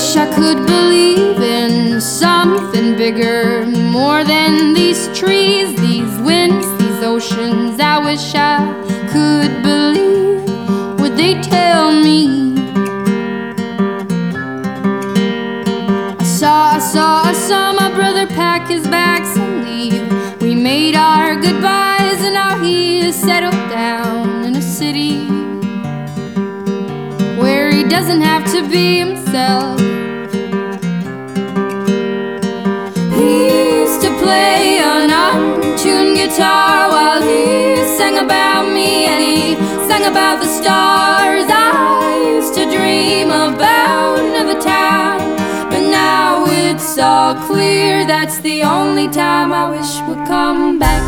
wish I could believe in something bigger, more than these trees, these winds, these oceans. I wish I could believe what they tell me. I saw my brother pack his bags and leave. We made our goodbyes and now he is settled down in a city where he doesn't have to be himself. He used to play an untuned guitar while he sang about me, and he sang about the stars. I used to dream about another time, but now it's all clear. That's the only time I wish would come back.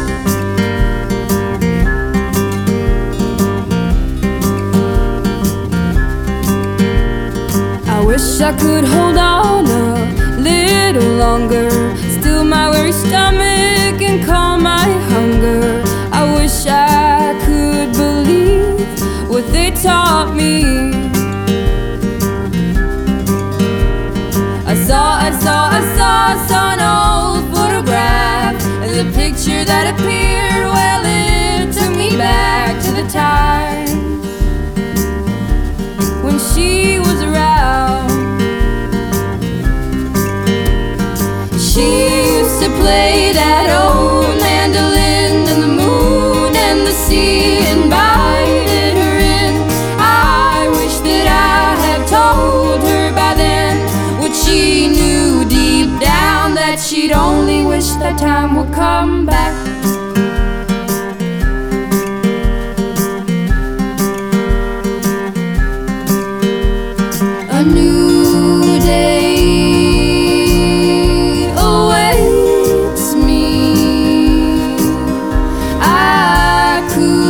I wish I could hold on a little longer, still my weary stomach and calm my hunger. I wish I could believe what they taught me. I saw an old photograph, and the picture that appeared, well, it took me back to the time when she was around. She used to play that old mandolin, and the moon and the sea invited her in. I wish that I had told her by then what she knew deep down, that she'd only wish that time would come back. A new day awaits me. I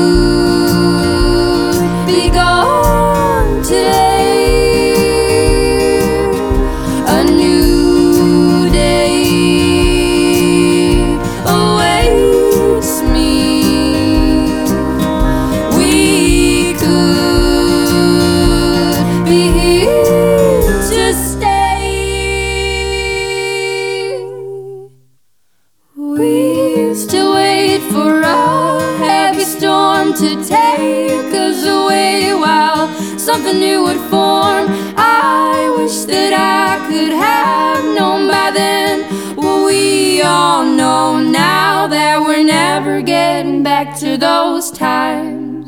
could be gone today. A new day awaits me. We could be here to stay. We used to wait for a heavy storm to take us away while something new would form. I wish that I could have known by then what we all know now, that we're never getting back to those times.